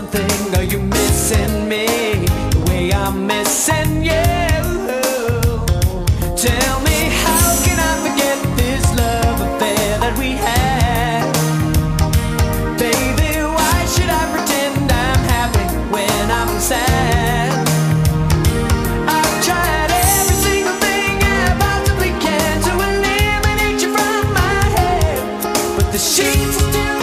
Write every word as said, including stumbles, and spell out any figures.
one thing, are you missing me the way I'm missing you? Tell me, how can I forget this love affair that we had? Baby, why should I pretend I'm happy when I'm sad? I've tried every single thing I possibly can to eliminate you from my head, but the sheets are still